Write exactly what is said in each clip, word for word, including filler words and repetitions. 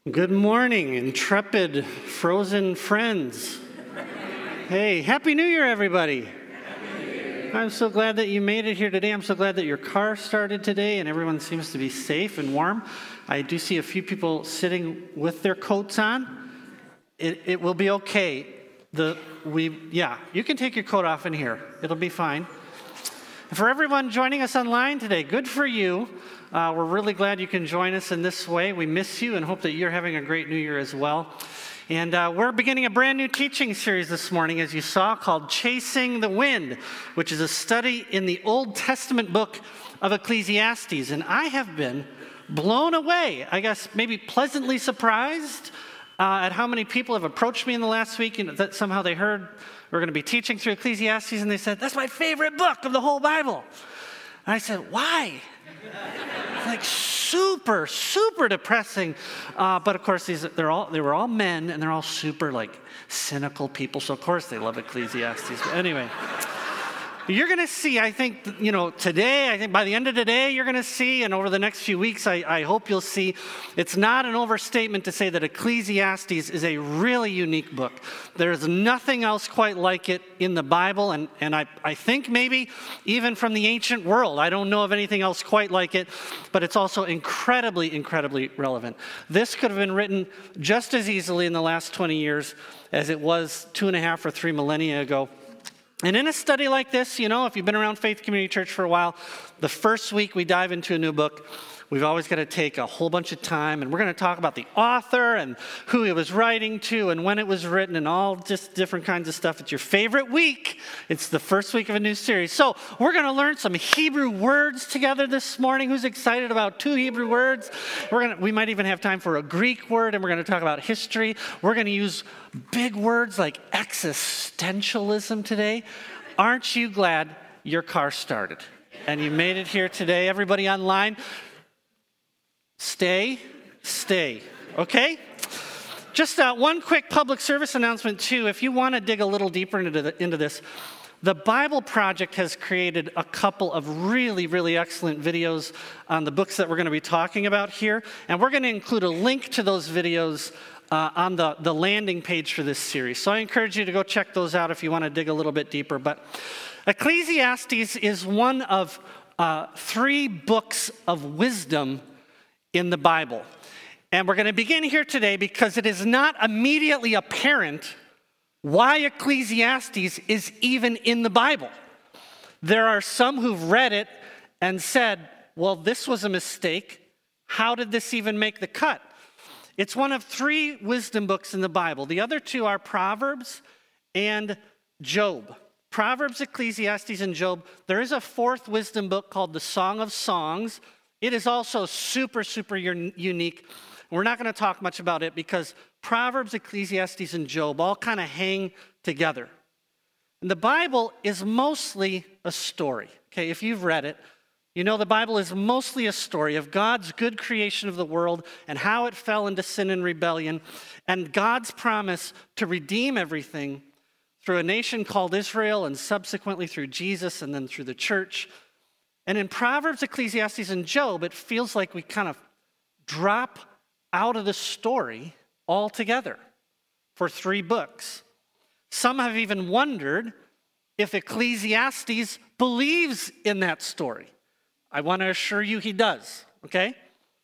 Good morning, intrepid frozen friends. Hey, Happy New Year, everybody. Happy New Year. I'm so glad that you made it here today. I'm so glad that your car started today and everyone seems to be safe and warm. I do see a few people sitting with their coats on. It, it will be okay. The we yeah, you can take your coat off in here. It'll be fine. And for everyone joining us online today, good for you. Uh, we're really glad you can join us in this way. We miss you and hope that you're having a great new year as well. And uh, we're beginning a brand new teaching series this morning, as you saw, called Chasing the Wind, which is a study in the Old Testament book of Ecclesiastes. And I have been blown away, I guess maybe pleasantly surprised uh, at how many people have approached me in the last week and that somehow they heard we're going to be teaching through Ecclesiastes and they said, "That's my favorite book of the whole Bible." And I said, "Why?" Like super, super depressing. Uh, but of course, these they're all they were all men, and they're all super like cynical people. So of course they love Ecclesiastes. But anyway, you're going to see. I think you know today. I think by the end of today, you're going to see, and over the next few weeks, I, I hope you'll see. It's not an overstatement to say that Ecclesiastes is a really unique book. There's nothing else quite like it in the Bible, and, and I, I think maybe even from the ancient world. I don't know of anything else quite like it, but it's also incredibly, incredibly relevant. This could have been written just as easily in the last twenty years as it was two and a half or three millennia ago. And in a study like this, you know, if you've been around Faith Community Church for a while, the first week we dive into a new book, we've always got to take a whole bunch of time, and we're going to talk about the author and who he was writing to and when it was written and all just different kinds of stuff. It's your favorite week. It's the first week of a new series. So we're going to learn some Hebrew words together this morning. Who's excited about two Hebrew words? We're going to, we might even have time for a Greek word, and we're going to talk about history. We're going to use big words like existentialism today. Aren't you glad your car started and you made it here today? Everybody online, stay, stay, okay? Just uh, one quick public service announcement, too. If you want to dig a little deeper into, the, into this, the Bible Project has created a couple of really, really excellent videos on the books that we're going to be talking about here. And we're going to include a link to those videos uh, on the, the landing page for this series. So I encourage you to go check those out if you want to dig a little bit deeper. But Ecclesiastes is one of uh, three books of wisdom in the Bible. And we're going to begin here today because it is not immediately apparent why Ecclesiastes is even in the Bible. There are some who've read it and said, well, this was a mistake. How did this even make the cut? It's one of three wisdom books in the Bible. The other two are Proverbs and Job. Proverbs, Ecclesiastes, and Job. There is a fourth wisdom book called the Song of Songs. It is also super, super unique. We're not going to talk much about it because Proverbs, Ecclesiastes, and Job all kind of hang together. And the Bible is mostly a story. Okay, if you've read it, you know the Bible is mostly a story of God's good creation of the world and how it fell into sin and rebellion, and God's promise to redeem everything through a nation called Israel, and subsequently through Jesus, and then through the church. And in Proverbs, Ecclesiastes, and Job, it feels like we kind of drop out of the story altogether for three books. Some have even wondered if Ecclesiastes believes in that story. I want to assure you he does, okay?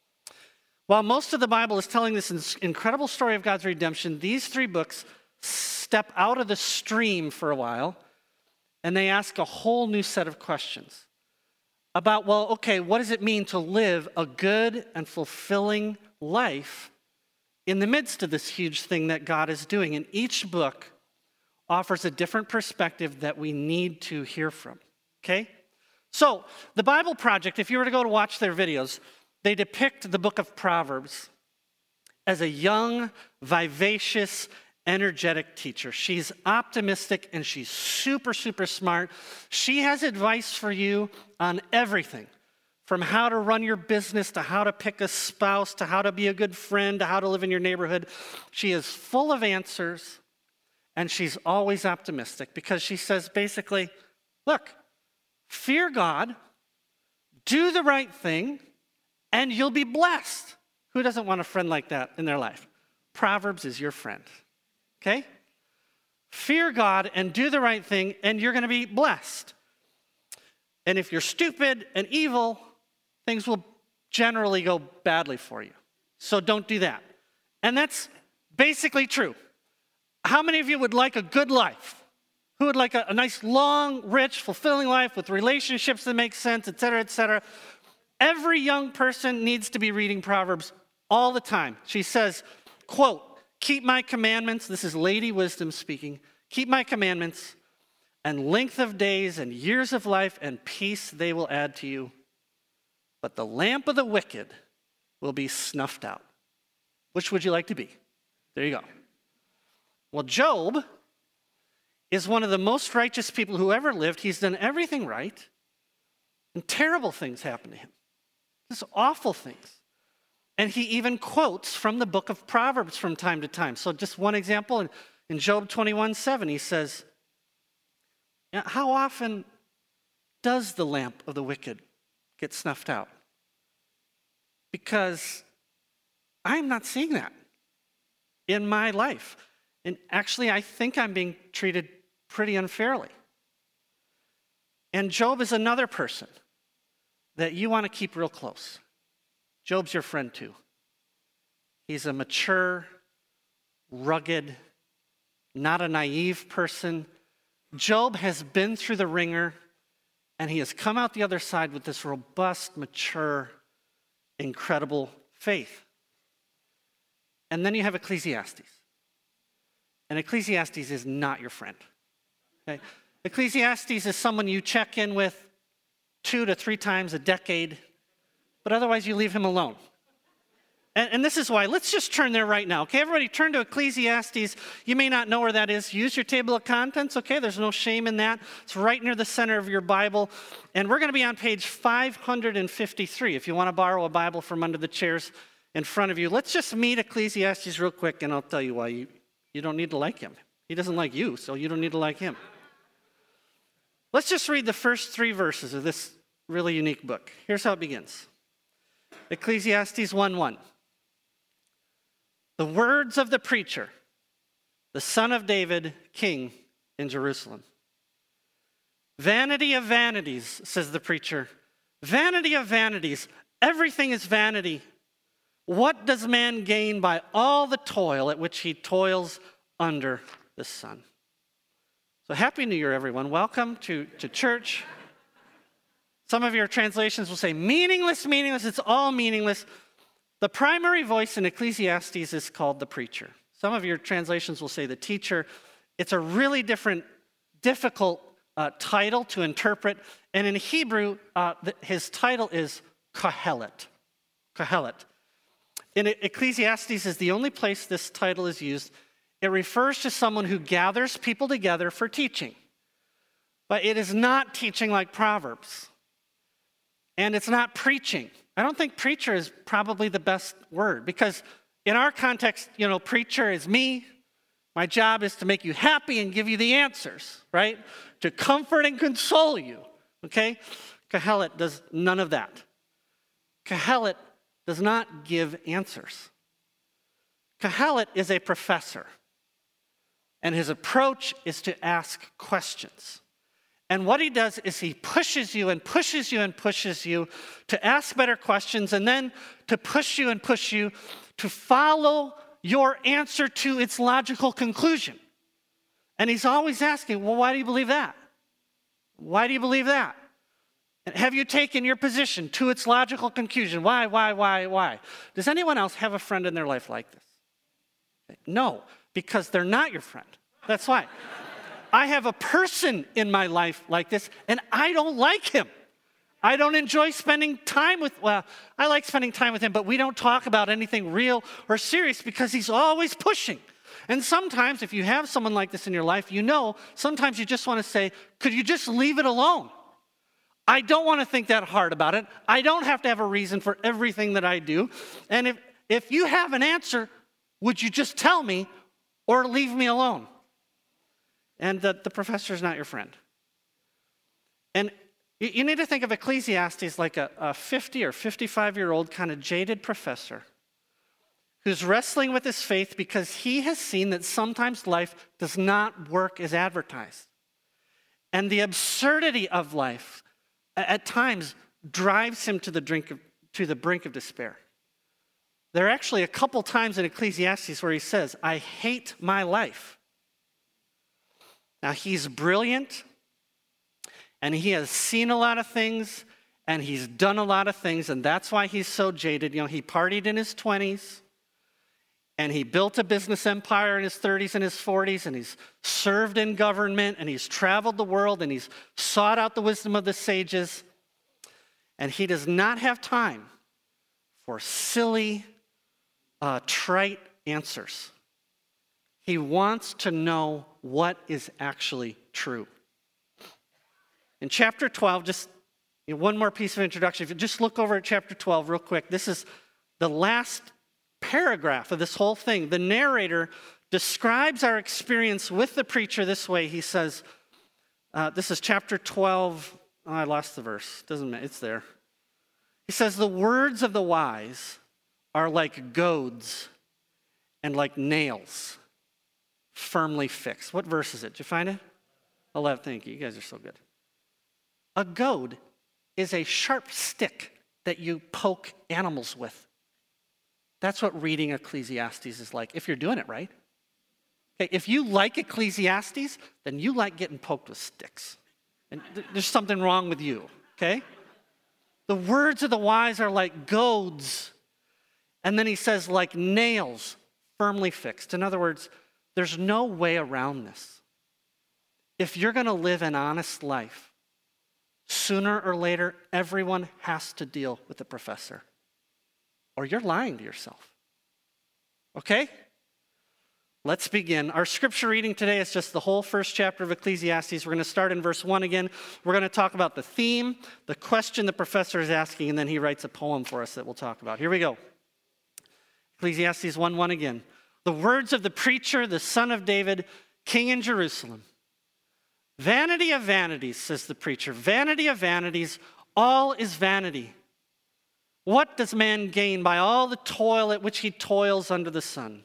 While most of the Bible is telling this incredible story of God's redemption, these three books step out of the stream for a while, and they ask a whole new set of questions about, well, okay, what does it mean to live a good and fulfilling life in the midst of this huge thing that God is doing? And each book offers a different perspective that we need to hear from, okay? So, the Bible Project, if you were to go to watch their videos, they depict the book of Proverbs as a young, vivacious, energetic teacher. She's optimistic and she's super, super smart. She has advice for you on everything, from how to run your business, to how to pick a spouse, to how to be a good friend, to how to live in your neighborhood. She is full of answers, and she's always optimistic because she says basically, look, fear God, do the right thing, and you'll be blessed. Who doesn't want a friend like that in their life? Proverbs is your friend, okay? Fear God and do the right thing, and you're going to be blessed. And if you're stupid and evil, things will generally go badly for you. So don't do that. And that's basically true. How many of you would like a good life? Who would like a, a nice, long, rich, fulfilling life with relationships that make sense, et cetera, et cetera? Every young person needs to be reading Proverbs all the time. She says, quote, keep my commandments. This is Lady Wisdom speaking. Keep my commandments, and length of days and years of life and peace they will add to you. But the lamp of the wicked will be snuffed out. Which would you like to be? There you go. Well, Job is one of the most righteous people who ever lived. He's done everything right, and terrible things happen to him. Just awful things. And he even quotes from the book of Proverbs from time to time. So just one example, in, in Job twenty-one seven, he says, how often does the lamp of the wicked get snuffed out? Because I'm not seeing that in my life. And actually, I think I'm being treated pretty unfairly. And Job is another person that you want to keep real close. Job's your friend too. He's a mature, rugged, not a naive person. Job has been through the ringer, and he has come out the other side with this robust, mature, incredible faith. And then you have Ecclesiastes. And Ecclesiastes is not your friend. Okay? Ecclesiastes is someone you check in with two to three times a decade, but otherwise you leave him alone. And, and this is why. Let's just turn there right now. Okay, everybody turn to Ecclesiastes. You may not know where that is. Use your table of contents, okay? There's no shame in that. It's right near the center of your Bible. And we're going to be on page five hundred fifty-three. If you want to borrow a Bible from under the chairs in front of you, let's just meet Ecclesiastes real quick, and I'll tell you why you, you don't need to like him. He doesn't like you, so you don't need to like him. Let's just read the first three verses of this really unique book. Here's how it begins. Ecclesiastes one one. The words of the preacher, the son of David, king in Jerusalem. Vanity of vanities, says the preacher. Vanity of vanities. Everything is vanity. What does man gain by all the toil at which he toils under the sun? So happy New Year, everyone. Welcome to, to church. Some of your translations will say meaningless, meaningless. It's all meaningless. The primary voice in Ecclesiastes is called the preacher. Some of your translations will say the teacher. It's a really different, difficult uh, title to interpret. And in Hebrew, uh, the, his title is Kohelet. Kohelet. In Ecclesiastes is the only place this title is used. It refers to someone who gathers people together for teaching. But it is not teaching like Proverbs. And it's not preaching. I don't think preacher is probably the best word, because in our context, you know, preacher is me. My job is to make you happy and give you the answers, right? To comfort and console you, okay? Kohelet does none of that. Kohelet does not give answers. Kohelet is a professor, and his approach is to ask questions. And what he does is he pushes you and pushes you and pushes you to ask better questions, and then to push you and push you to follow your answer to its logical conclusion. And he's always asking, well, why do you believe that? Why do you believe that? And have you taken your position to its logical conclusion? Why, why, why, why? Does anyone else have a friend in their life like this? No, because they're not your friend. That's why. I have a person in my life like this, and I don't like him. I don't enjoy spending time with, well, I like spending time with him, but we don't talk about anything real or serious because he's always pushing. And sometimes if you have someone like this in your life, you know, sometimes you just want to say, could you just leave it alone? I don't want to think that hard about it. I don't have to have a reason for everything that I do. And if, if you have an answer, would you just tell me or leave me alone? And the, the professor is not your friend. And you, you need to think of Ecclesiastes like a, a fifty or fifty-five-year-old kind of jaded professor who's wrestling with his faith because he has seen that sometimes life does not work as advertised. And the absurdity of life at times drives him to the, drink of, to the brink of despair. There are actually a couple times in Ecclesiastes where he says, I hate my life. Now, he's brilliant, and he has seen a lot of things, and he's done a lot of things, and that's why he's so jaded. You know, he partied in his twenties, and he built a business empire in his thirties and his forties, and he's served in government, and he's traveled the world, and he's sought out the wisdom of the sages, and he does not have time for silly, uh, trite answers. He wants to know what is actually true. In chapter twelve, just you know, one more piece of introduction. If you just look over at chapter twelve real quick, this is the last paragraph of this whole thing. The narrator describes our experience with the preacher this way. He says, uh, this is chapter twelve. Oh, I lost the verse. Doesn't matter. It's there. He says, the words of the wise are like goads and like nails firmly fixed. What verse is it? Did you find it? eleven. Thank you. You guys are so good. A goad is a sharp stick that you poke animals with. That's what reading Ecclesiastes is like, if you're doing it right. Okay, if you like Ecclesiastes, then you like getting poked with sticks. And th- there's something wrong with you, okay? The words of the wise are like goads. And then he says, like nails firmly fixed. In other words, there's no way around this. If you're going to live an honest life, sooner or later, everyone has to deal with the professor. Or you're lying to yourself. Okay? Let's begin. Our scripture reading today is just the whole first chapter of Ecclesiastes. We're going to start in verse one again. We're going to talk about the theme, the question the professor is asking, and then he writes a poem for us that we'll talk about. Here we go. Ecclesiastes one one again. The words of the preacher, the son of David, king in Jerusalem. Vanity of vanities, says the preacher. Vanity of vanities, all is vanity. What does man gain by all the toil at which he toils under the sun?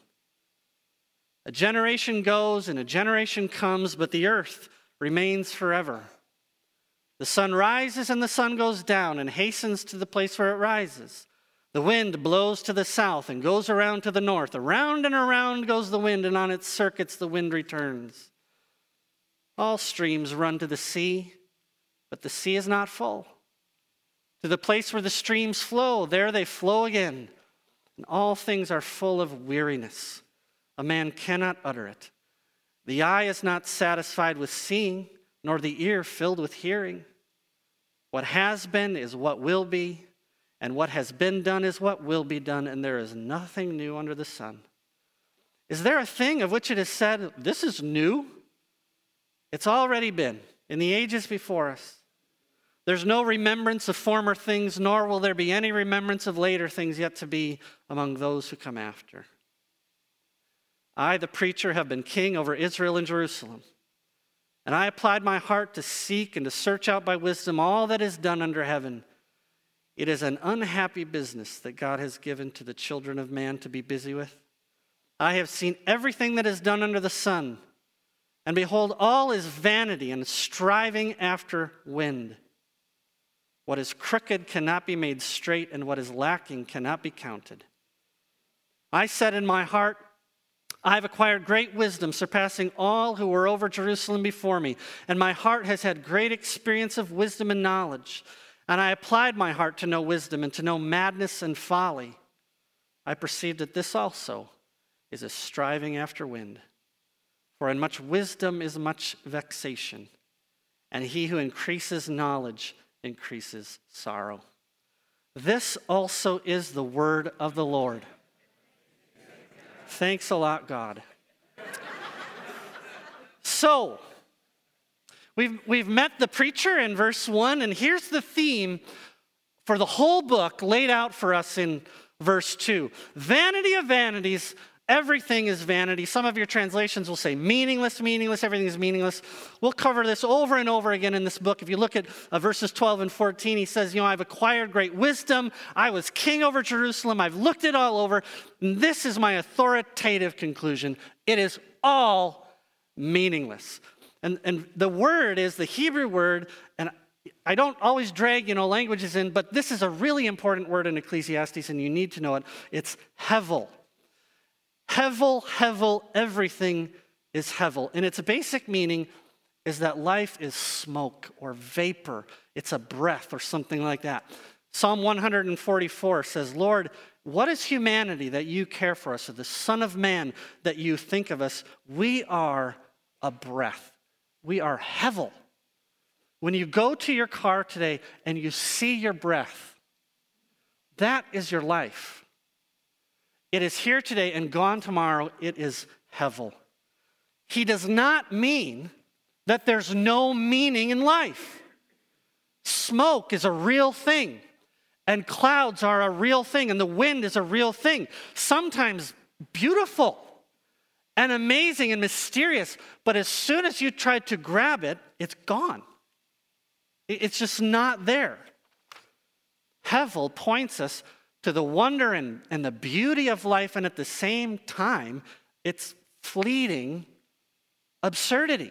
A generation goes and a generation comes, but the earth remains forever. The sun rises and the sun goes down and hastens to the place where it rises. The wind blows to the south and goes around to the north. Around and around goes the wind, and on its circuits the wind returns. All streams run to the sea, but the sea is not full. To the place where the streams flow, there they flow again. And all things are full of weariness. A man cannot utter it. The eye is not satisfied with seeing, nor the ear filled with hearing. What has been is what will be, and what has been done is what will be done, and there is nothing new under the sun. Is there a thing of which it is said, this is new? It's already been in the ages before us. There's no remembrance of former things, nor will there be any remembrance of later things yet to be among those who come after. I, the preacher, have been king over Israel and Jerusalem. And I applied my heart to seek and to search out by wisdom all that is done under heaven. It is an unhappy business that God has given to the children of man to be busy with. I have seen everything that is done under the sun. And behold, all is vanity and striving after wind. What is crooked cannot be made straight, and what is lacking cannot be counted. I said in my heart, I have acquired great wisdom, surpassing all who were over Jerusalem before me. And my heart has had great experience of wisdom and knowledge. And I applied my heart to know wisdom and to know madness and folly. I perceived that this also is a striving after wind. For in much wisdom is much vexation, and he who increases knowledge increases sorrow. This also is the word of the Lord. Thanks a lot, God. So, we've, we've met the preacher in verse one, and here's the theme for the whole book laid out for us in verse two. Vanity of vanities, Everything is vanity. Some of your translations will say meaningless, meaningless, everything is meaningless. We'll cover this over and over again in this book. If you look at uh, verses twelve and fourteen, he says, you know, I've acquired great wisdom. I was king over Jerusalem. I've looked it all over. And this is my authoritative conclusion. It is all meaningless. And, and the word is the Hebrew word, and I don't always drag, you know, languages in, but this is a really important word in Ecclesiastes, and you need to know it. It's hevel. Hevel, hevel, everything is hevel. And its basic meaning is that life is smoke or vapor. It's a breath or something like that. Psalm one forty-four says, Lord, what is humanity that you care for us, or the Son of Man that you think of us? We are a breath. We are hevel. When you go to your car today and you see your breath, that is your life. It is here today and gone tomorrow. It is hevel. He does not mean that there's no meaning in life. Smoke is a real thing, and clouds are a real thing, and the wind is a real thing. Sometimes beautiful and amazing and mysterious, but as soon as you try to grab it, it's gone. It's just not there. Hevel points us to the wonder and, and the beauty of life, and at the same time, it's fleeting absurdity.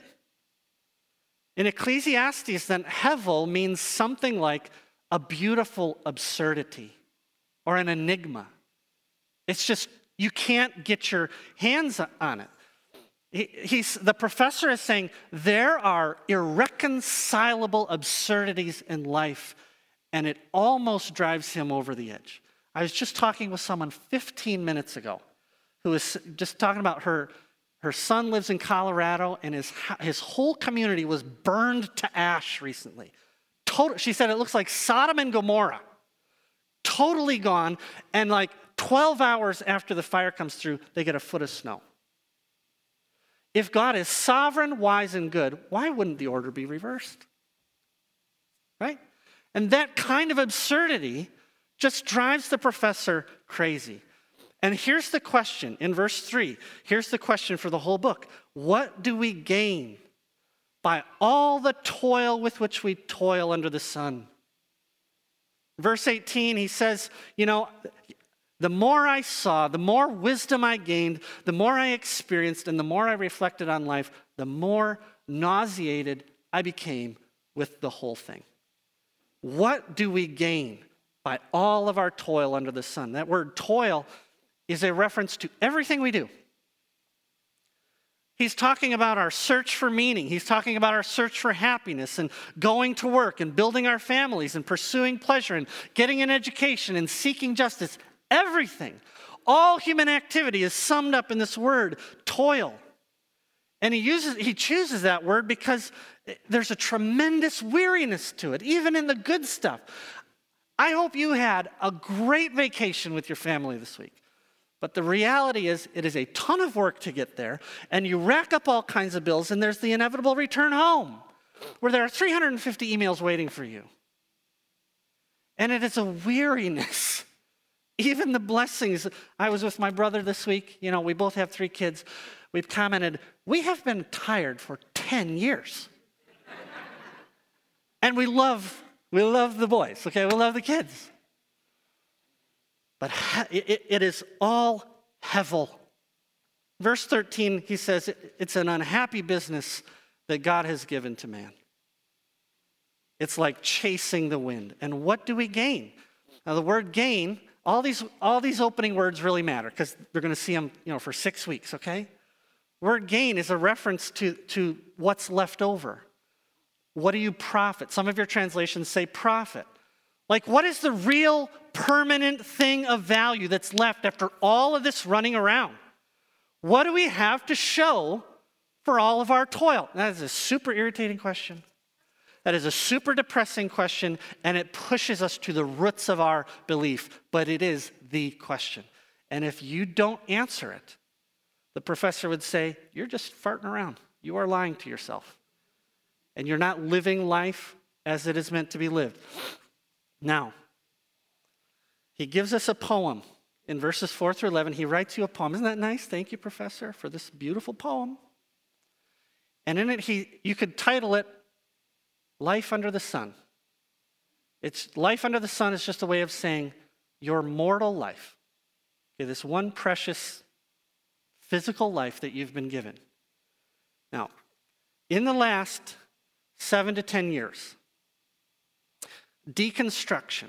In Ecclesiastes, then, hevel means something like a beautiful absurdity or an enigma. It's just, you can't get your hands on it. He, he's, the professor is saying there are irreconcilable absurdities in life, and it almost drives him over the edge. I was just talking with someone fifteen minutes ago who was just talking about her, her son lives in Colorado, and his, his whole community was burned to ash recently. Total, she said it looks like Sodom and Gomorrah. Totally gone, and like twelve hours after the fire comes through, they get a foot of snow. If God is sovereign, wise, and good, why wouldn't the order be reversed? Right? And that kind of absurdity just drives the professor crazy. And here's the question in verse three. Here's the question for the whole book. What do we gain by all the toil with which we toil under the sun? Verse eighteen, he says, you know, the more I saw, the more wisdom I gained, the more I experienced, and the more I reflected on life, the more nauseated I became with the whole thing. What do we gain by all of our toil under the sun? That word toil is a reference to everything we do. He's talking about our search for meaning. He's talking about our search for happiness and going to work and building our families and pursuing pleasure and getting an education and seeking justice. Everything, all human activity is summed up in this word, toil. And he uses, he chooses that word because there's a tremendous weariness to it, even in the good stuff. I hope you had a great vacation with your family this week. But the reality is, it is a ton of work to get there, and you rack up all kinds of bills, and there's the inevitable return home, where there are three hundred fifty emails waiting for you. And it is a weariness. Even the blessings. I was with my brother this week. You know, we both have three kids. We've commented, we have been tired for ten years. And we love, we love the boys, okay? We love the kids. But it, it is all hevel. Verse thirteen, he says, it's an unhappy business that God has given to man. It's like chasing the wind. And what do we gain? Now, the word gain, all these, all these opening words really matter because they're going to see them, you know, for six weeks, okay? Word gain is a reference to, to what's left over. What do you profit? Some of your translations say profit. Like, what is the real permanent thing of value that's left after all of this running around? What do we have to show for all of our toil? That is a super irritating question. That is a super depressing question, and it pushes us to the roots of our belief, but it is the question. And if you don't answer it, the professor would say, you're just farting around. You are lying to yourself. And you're not living life as it is meant to be lived. Now, he gives us a poem in verses four through eleven, he writes you a poem. Isn't that nice? Thank you, Professor, for this beautiful poem. And in it, he you could title it Life Under the Sun. It's life under the sun is just a way of saying your mortal life. Okay, this one precious physical life that you've been given. Now, in the last seven to ten years, deconstruction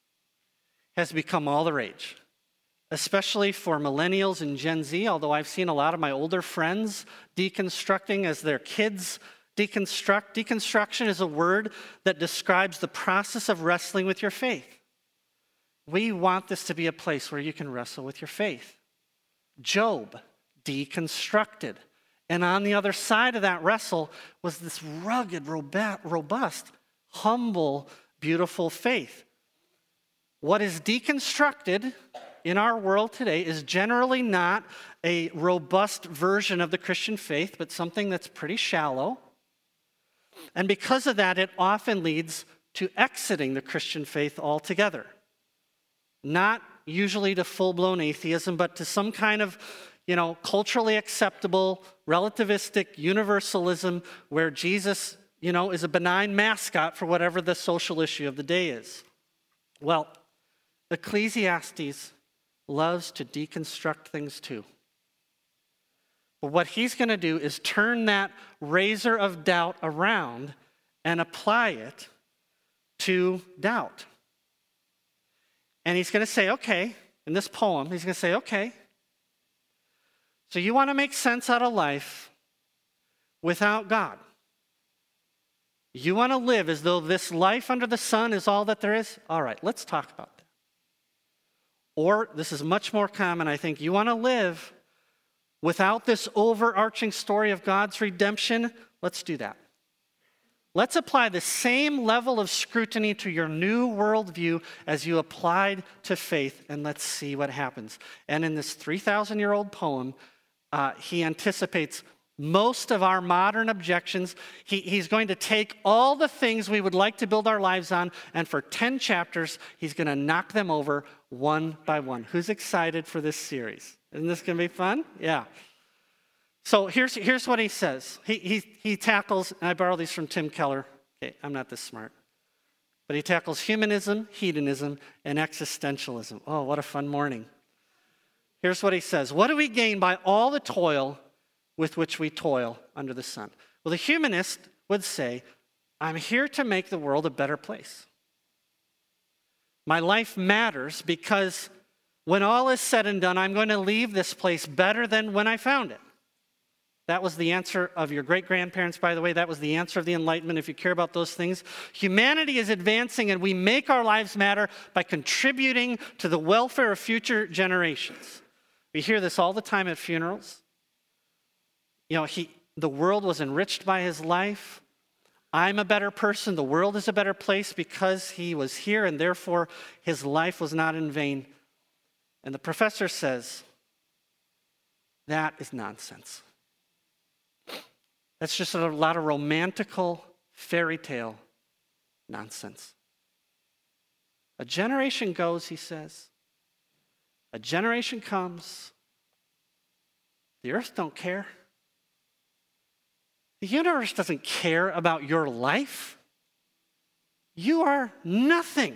has become all the rage, especially for millennials and Gen Z, although I've seen a lot of my older friends deconstructing as their kids deconstruct. Deconstruction is a word that describes the process of wrestling with your faith. We want this to be a place where you can wrestle with your faith. Job deconstructed. And on the other side of that wrestle was this rugged, robust, humble, beautiful faith. What is deconstructed in our world today is generally not a robust version of the Christian faith, but something that's pretty shallow. And because of that, it often leads to exiting the Christian faith altogether. Not usually to full-blown atheism, but to some kind of, you know, culturally acceptable, relativistic universalism where Jesus, you know, is a benign mascot for whatever the social issue of the day is. Well, Ecclesiastes loves to deconstruct things too. But what he's going to do is turn that razor of doubt around and apply it to doubt. And he's going to say, okay, in this poem, he's going to say, okay, so you want to make sense out of life without God. You want to live as though this life under the sun is all that there is? All right, let's talk about that. Or, this is much more common, I think, you want to live without this overarching story of God's redemption? Let's do that. Let's apply the same level of scrutiny to your new worldview as you applied to faith, and let's see what happens. And in this three thousand year old poem, uh, he anticipates most of our modern objections. He, he's going to take all the things we would like to build our lives on, and for ten chapters, he's going to knock them over one by one. Who's excited for this series? Isn't this going to be fun? Yeah. So here's, here's what he says. He, he, he tackles, and I borrowed these from Tim Keller. Okay, I'm not this smart. But he tackles humanism, hedonism, and existentialism. Oh, what a fun morning. Here's what he says. What do we gain by all the toil with which we toil under the sun? Well, the humanist would say, I'm here to make the world a better place. My life matters because when all is said and done, I'm going to leave this place better than when I found it. That was the answer of your great-grandparents, by the way. That was the answer of the Enlightenment, if you care about those things. Humanity is advancing, and we make our lives matter by contributing to the welfare of future generations. We hear this all the time at funerals. You know, he, the world was enriched by his life. I'm a better person. The world is a better place because he was here, and therefore his life was not in vain. And the professor says, that is nonsense. That's just a lot of romantical fairy tale nonsense. A generation goes, he says. A generation comes. The earth don't care. The universe doesn't care about your life. You are nothing.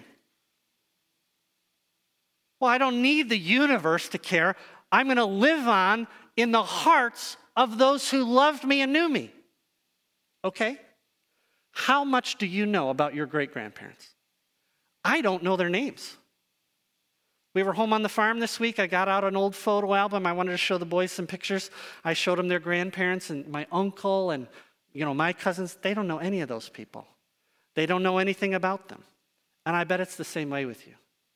Well, I don't need the universe to care. I'm going to live on in the hearts of those who loved me and knew me. Okay? How much do you know about your great-grandparents? I don't know their names. We were home on the farm this week. I got out an old photo album. I wanted to show the boys some pictures. I showed them their grandparents and my uncle and, you know, my cousins. They don't know any of those people. They don't know anything about them. And I bet it's the same way with you.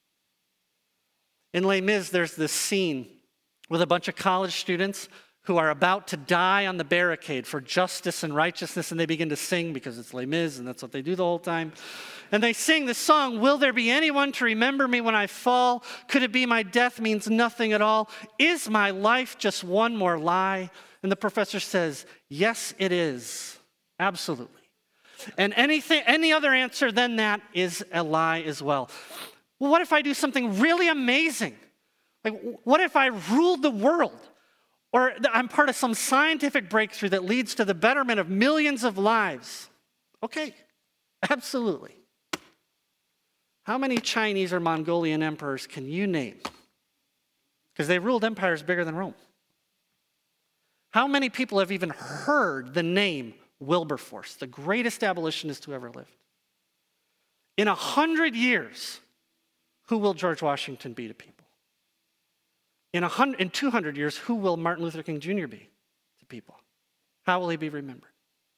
In Les Mis, there's this scene with a bunch of college students who are about to die on the barricade for justice and righteousness, and they begin to sing because it's Les Mis, and that's what they do the whole time. And they sing the song, will there be anyone to remember me when I fall? Could it be my death means nothing at all? Is my life just one more lie? And the professor says, yes, it is. Absolutely. And anything, any other answer than that is a lie as well. Well, what if I do something really amazing? Like, what if I ruled the world? Or I'm part of some scientific breakthrough that leads to the betterment of millions of lives? Okay, absolutely. How many Chinese or Mongolian emperors can you name? Because they ruled empires bigger than Rome. How many people have even heard the name Wilberforce, the greatest abolitionist who ever lived? In a hundred years, who will George Washington be to people? In, a hundred, in two hundred years, who will Martin Luther King Junior be to people? How will he be remembered?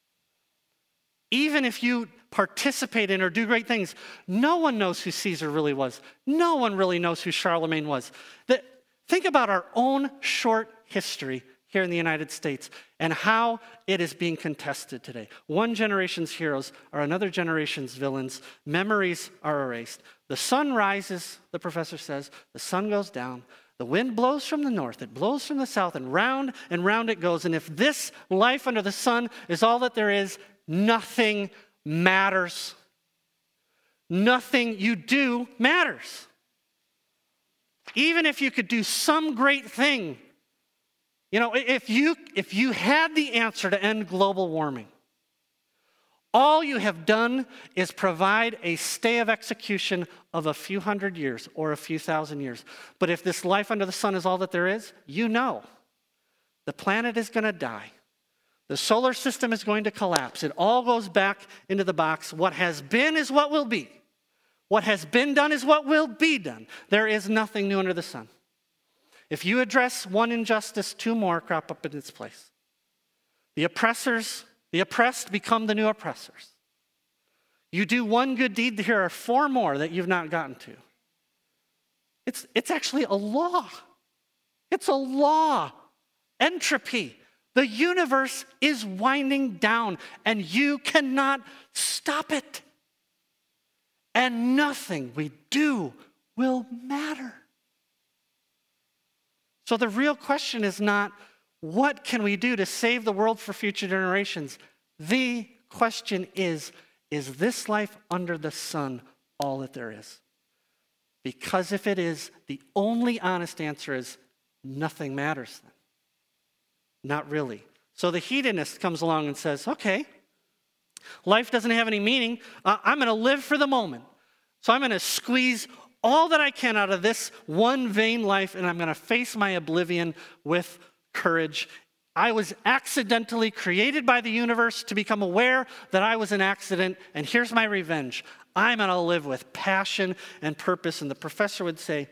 Even if you participate in or do great things, no one knows who Caesar really was. No one really knows who Charlemagne was. The, think about our own short history here in the United States and how it is being contested today. One generation's heroes are another generation's villains. Memories are erased. The sun rises, the professor says. The sun goes down. The wind blows from the north. It blows from the south, and round and round it goes. And if this life under the sun is all that there is, nothing matters. Nothing you do matters. Even if you could do some great thing, you know, if you, if you had the answer to end global warming, all you have done is provide a stay of execution of a few hundred years or a few thousand years. But if this life under the sun is all that there is, you know the planet is going to die. The solar system is going to collapse. It all goes back into the box. What has been is what will be. What has been done is what will be done. There is nothing new under the sun. If you address one injustice, two more crop up in its place. The oppressors, the oppressed become the new oppressors. You do one good deed, here are four more that you've not gotten to. It's, it's actually a law. It's a law. Entropy. The universe is winding down, and you cannot stop it. And nothing we do will matter. So the real question is not, what can we do to save the world for future generations? The question is, is this life under the sun all that there is? Because if it is, the only honest answer is, nothing matters then. Not really. So the hedonist comes along and says, okay, life doesn't have any meaning. Uh, I'm going to live for the moment. So I'm going to squeeze all that I can out of this one vain life, and I'm going to face my oblivion with courage. I was accidentally created by the universe to become aware that I was an accident, and here's my revenge. I'm going to live with passion and purpose. And the professor would say,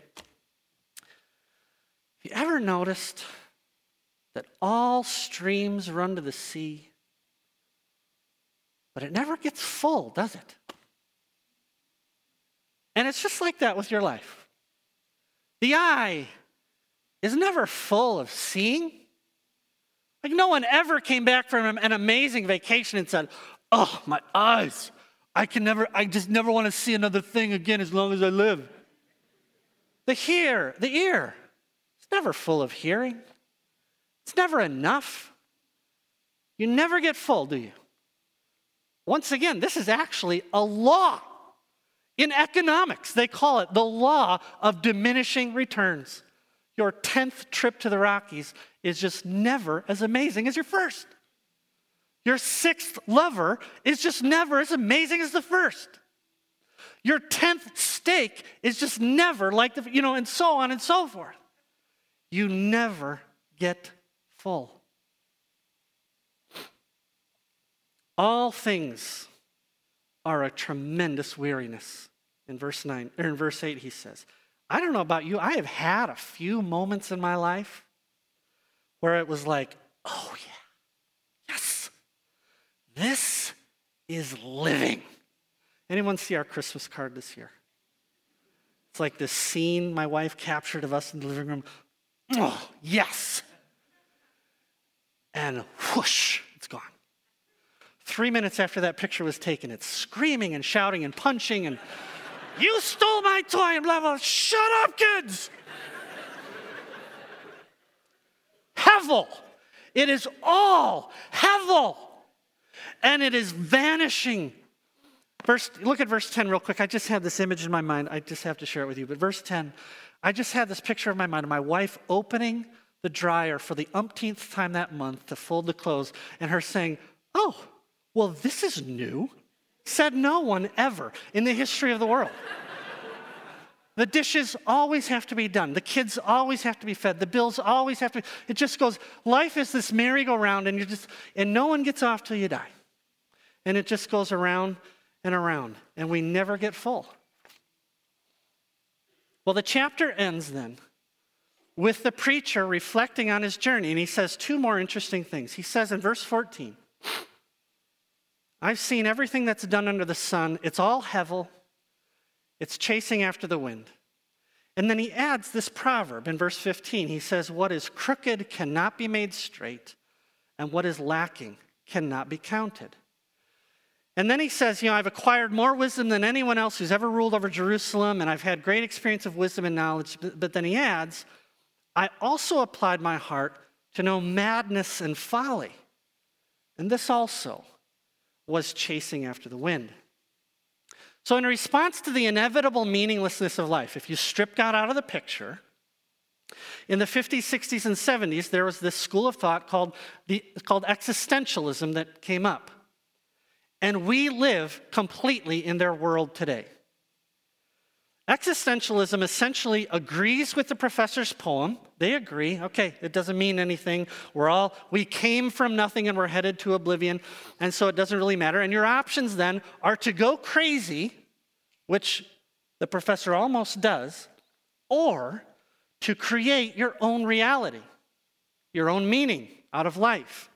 have you ever noticed that all streams run to the sea, but it never gets full, does it? And it's just like that with your life. The eye is never full of seeing. Like, no one ever came back from an amazing vacation and said, oh, my eyes, I can never, I just never want to see another thing again as long as I live. The hear, the ear, it's never full of hearing. It's never enough. You never get full, do you? Once again, this is actually a law. In economics, they call it the law of diminishing returns. Your tenth trip to the Rockies is just never as amazing as your first. Your sixth lover is just never as amazing as the first. Your tenth steak is just never like the, you know, and so on and so forth. You never get full. All things are a tremendous weariness. In verse nine, or in verse eight, he says, I don't know about you, I have had a few moments in my life where it was like, oh yeah, yes, this is living. Anyone see our Christmas card this year? It's like this scene my wife captured of us in the living room. Oh, yes. And whoosh, it's gone. Three minutes after that picture was taken, it's screaming and shouting and punching and, you stole my toy and blah, blah, blah. Shut up, kids. Hevel. It is all hevel. And it is vanishing. Verse, look at verse ten real quick. I just had this image in my mind. I just have to share it with you. But verse ten, I just had this picture in my mind of my wife opening the dryer for the umpteenth time that month to fold the clothes, and her saying, "Oh, well, this is new." Said no one ever in the history of the world. The dishes always have to be done. The kids always have to be fed. The bills always have to be. It just goes, life is this merry-go-round, and you just, and no one gets off till you die. And it just goes around and around, and we never get full. Well, the chapter ends then with the preacher reflecting on his journey, and he says two more interesting things. He says in verse fourteen, I've seen everything that's done under the sun. It's all hevel. It's chasing after the wind. And then he adds this proverb in verse fifteen. He says, what is crooked cannot be made straight, and what is lacking cannot be counted. And then he says, you know, I've acquired more wisdom than anyone else who's ever ruled over Jerusalem, and I've had great experience of wisdom and knowledge. But then he adds, I also applied my heart to know madness and folly. And this also was chasing after the wind. So in response to the inevitable meaninglessness of life, if you strip God out of the picture, in the fifties, sixties, and seventies, there was this school of thought called, the, called existentialism that came up. And we live completely in their world today. Existentialism essentially agrees with the professor's poem. They agree, okay, it doesn't mean anything. We're all, we came from nothing and we're headed to oblivion, and so it doesn't really matter. And your options then are to go crazy, which the professor almost does, or to create your own reality, your own meaning out of life.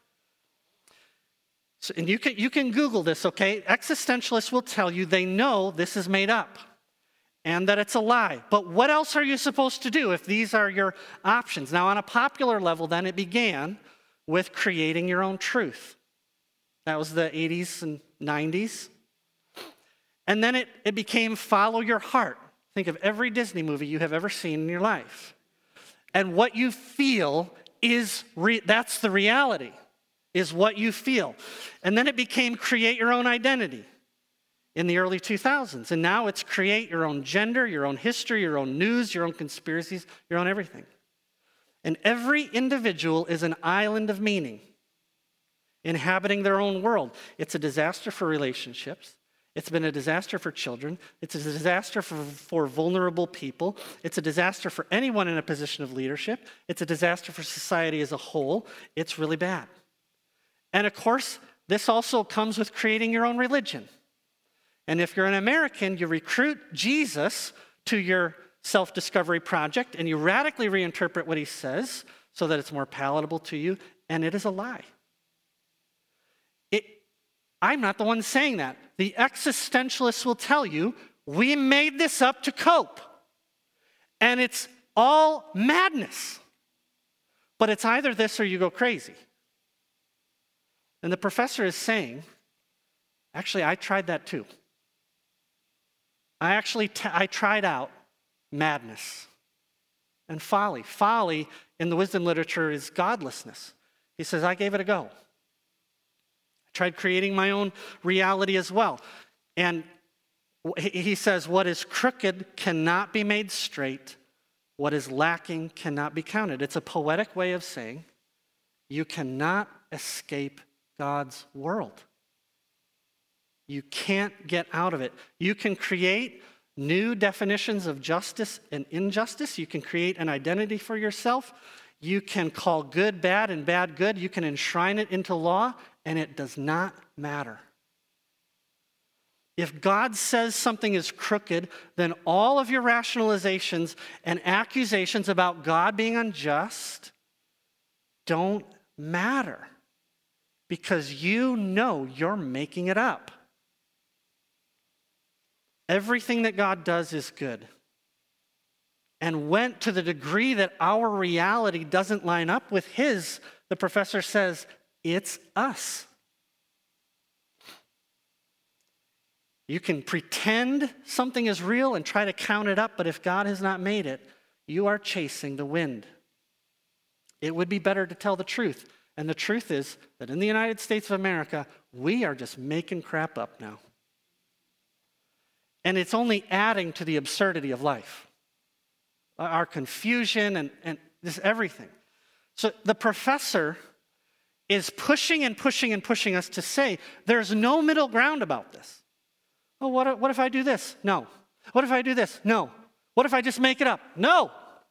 So, and you can, you can Google this, okay? Existentialists will tell you they know this is made up and that it's a lie. But what else are you supposed to do if these are your options? Now, on a popular level, then, it began with creating your own truth. That was the eighties and nineties. And then it, it became follow your heart. Think of every Disney movie you have ever seen in your life. And what you feel is, re- that's the reality, is what you feel. And then it became create your own identity in the early two thousands. And now it's create your own gender, your own history, your own news, your own conspiracies, your own everything. And every individual is an island of meaning, inhabiting their own world. It's a disaster for relationships. It's been a disaster for children. It's a disaster for, for vulnerable people. It's a disaster for anyone in a position of leadership. It's a disaster for society as a whole. It's really bad. And of course, this also comes with creating your own religion. And if you're an American, you recruit Jesus to your self-discovery project, and you radically reinterpret what he says so that it's more palatable to you, and it is a lie. It, I'm not the one saying that. The existentialists will tell you, we made this up to cope. And it's all madness. But it's either this or you go crazy. And the professor is saying, actually, I tried that too. I actually, t- I tried out madness and folly. Folly in the wisdom literature is godlessness. He says, I gave it a go. I tried creating my own reality as well. And he says, what is crooked cannot be made straight. What is lacking cannot be counted. It's a poetic way of saying you cannot escape God's world. You can't get out of it. You can create new definitions of justice and injustice. You can create an identity for yourself. You can call good bad and bad good. You can enshrine it into law, and it does not matter. If God says something is crooked, then all of your rationalizations and accusations about God being unjust don't matter, because you know you're making it up. Everything that God does is good. And when, to the degree that our reality doesn't line up with his, the professor says, it's us. You can pretend something is real and try to count it up, but if God has not made it, you are chasing the wind. It would be better to tell the truth. And the truth is that in the United States of America, we are just making crap up now. And it's only adding to the absurdity of life, our confusion and, and this everything. So the professor is pushing and pushing and pushing us to say there's no middle ground about this. Oh, what if, what if I do this? No. What if I do this? No. What if I just make it up? No.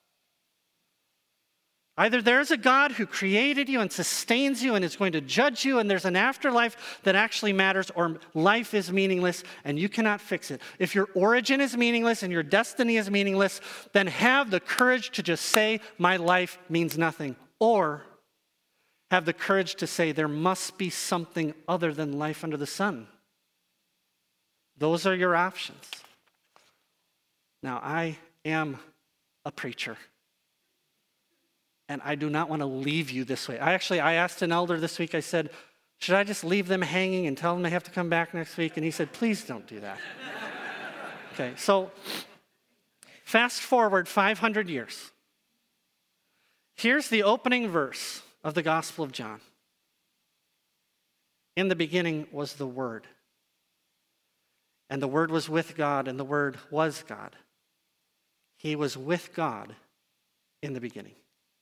Either there's a God who created you and sustains you and is going to judge you, and there's an afterlife that actually matters, or life is meaningless and you cannot fix it. If your origin is meaningless and your destiny is meaningless, then have the courage to just say, my life means nothing. Or have the courage to say, there must be something other than life under the sun. Those are your options. Now, I am a preacher. And I do not want to leave you this way. I actually, I asked an elder this week, I said, should I just leave them hanging and tell them they have to come back next week? And he said, please don't do that. Okay, so fast forward five hundred years. Here's the opening verse of the Gospel of John. In the beginning was the Word. And the Word was with God, and the Word was God. He was with God in the beginning.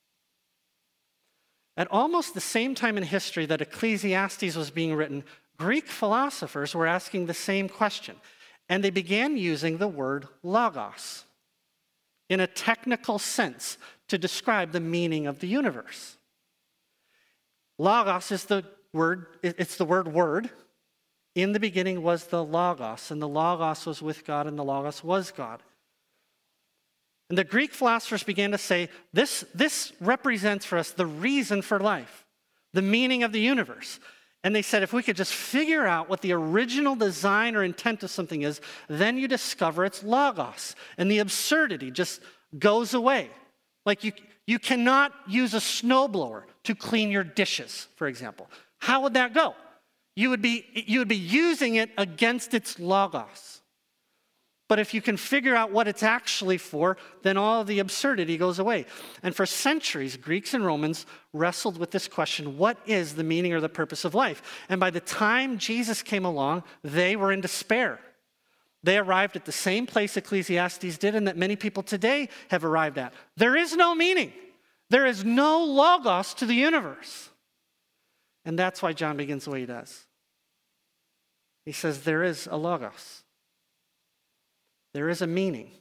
At almost the same time in history that Ecclesiastes was being written, Greek philosophers were asking the same question, and they began using the word logos in a technical sense to describe the meaning of the universe. Logos is the word, it's the word word. In the beginning was the logos, and the logos was with God, and the logos was God. And the Greek philosophers began to say, this, this represents for us the reason for life, the meaning of the universe. And they said, if we could just figure out what the original design or intent of something is, then you discover its logos. And the absurdity just goes away. Like you, you cannot use a snowblower to clean your dishes, for example. How would that go? You would be, you would be using it against its logos. But if you can figure out what it's actually for, then all of the absurdity goes away. And for centuries, Greeks and Romans wrestled with this question, what is the meaning or the purpose of life? And by the time Jesus came along, they were in despair. They arrived at the same place Ecclesiastes did and that many people today have arrived at. There is no meaning. There is no logos to the universe. And that's why John begins the way he does. He says there is a logos. There is a meaning,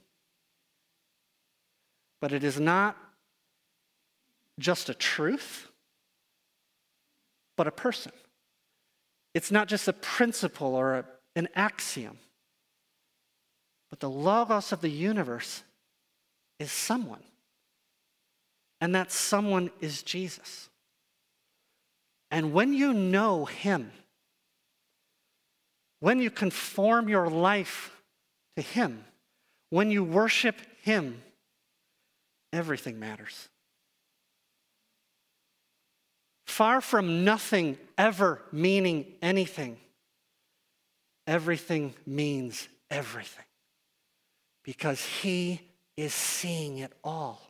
but it is not just a truth, but a person. It's not just a principle or a, an axiom, but the logos of the universe is someone, and that someone is Jesus. And when you know him, when you conform your life to him, when you worship him, everything matters. Far from nothing ever meaning anything, everything means everything. Because he is seeing it all.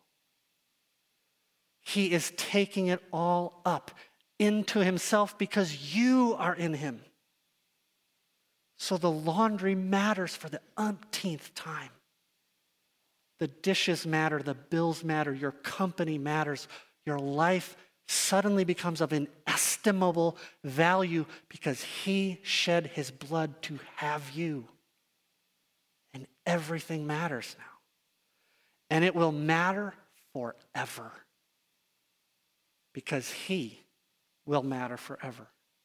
He is taking it all up into himself because you are in him. So the laundry matters for the umpteenth time. The dishes matter, the bills matter, your company matters. Your life suddenly becomes of inestimable value because he shed his blood to have you. And everything matters now. And it will matter forever because he will matter forever.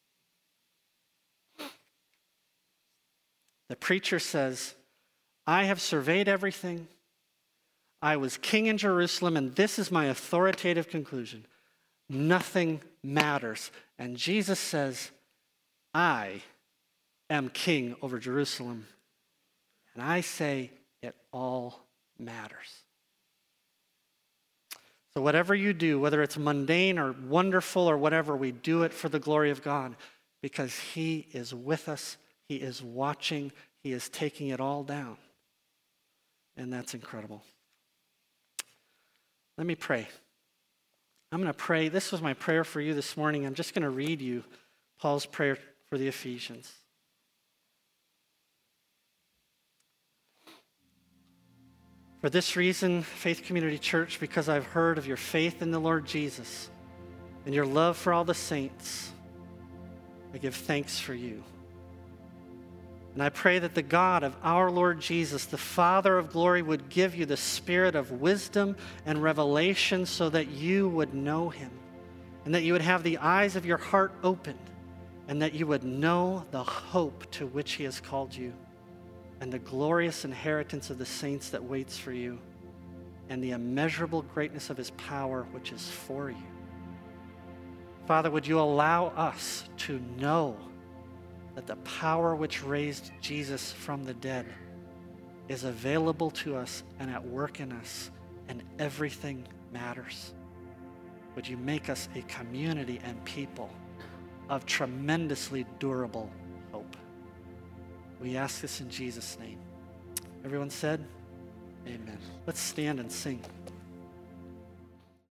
The preacher says, I have surveyed everything. I was king in Jerusalem, and this is my authoritative conclusion. Nothing matters. And Jesus says, I am king over Jerusalem. And I say it all matters. So whatever you do, whether it's mundane or wonderful or whatever, we do it for the glory of God because he is with us. He is watching. He is taking it all down. And that's incredible. Let me pray. I'm going to pray. This was my prayer for you this morning. I'm just going to read you Paul's prayer for the Ephesians. For this reason, Faith Community Church, because I've heard of your faith in the Lord Jesus and your love for all the saints, I give thanks for you. And I pray that the God of our Lord Jesus, the Father of glory, would give you the spirit of wisdom and revelation so that you would know him, and that you would have the eyes of your heart opened, and that you would know the hope to which he has called you, and the glorious inheritance of the saints that waits for you, and the immeasurable greatness of his power which is for you. Father, would you allow us to know that the power which raised Jesus from the dead is available to us and at work in us, and everything matters. Would you make us a community and people of tremendously durable hope? We ask this in Jesus' name. Everyone said, amen. Let's stand and sing.